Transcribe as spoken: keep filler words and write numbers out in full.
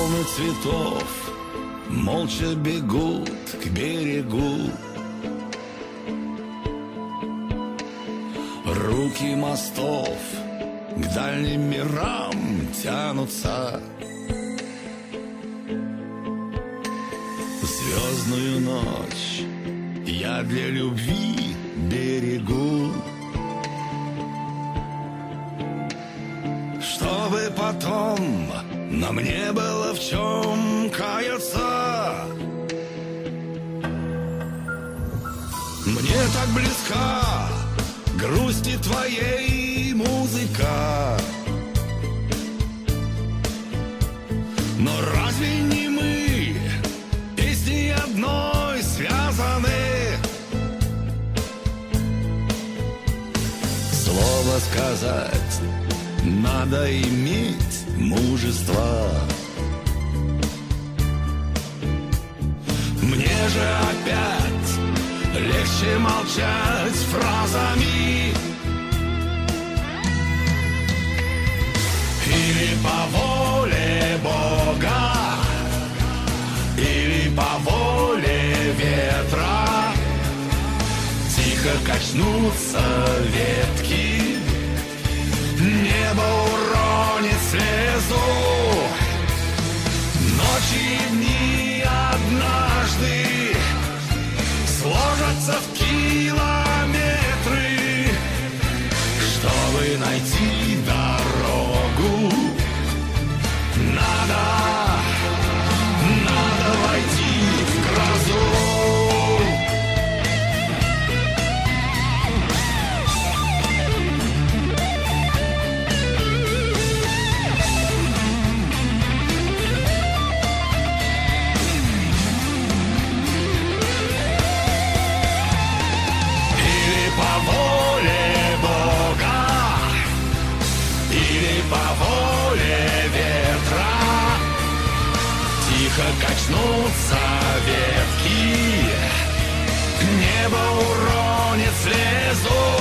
волны цветов молча бегут к берегу. Руки мостов к дальним мирам тянутся. Звездную ночь я для любви берегу, чтобы потом на мне было в чем каяться. Мне так близка грусти твоей музыка, но разве не мы песней одной связаны? Слово сказать надо иметь мужество. Мне же опять легче молчать фразами. Или по воле Бога, или по воле ветра тихо качнутся ветки, небо уронит слезу. Ночи и дни однажды сложатся в километры, чтобы найти дорогу. Надо, надо войти в грозу. По воле ветра тихо качнутся ветки, небо уронит слезу.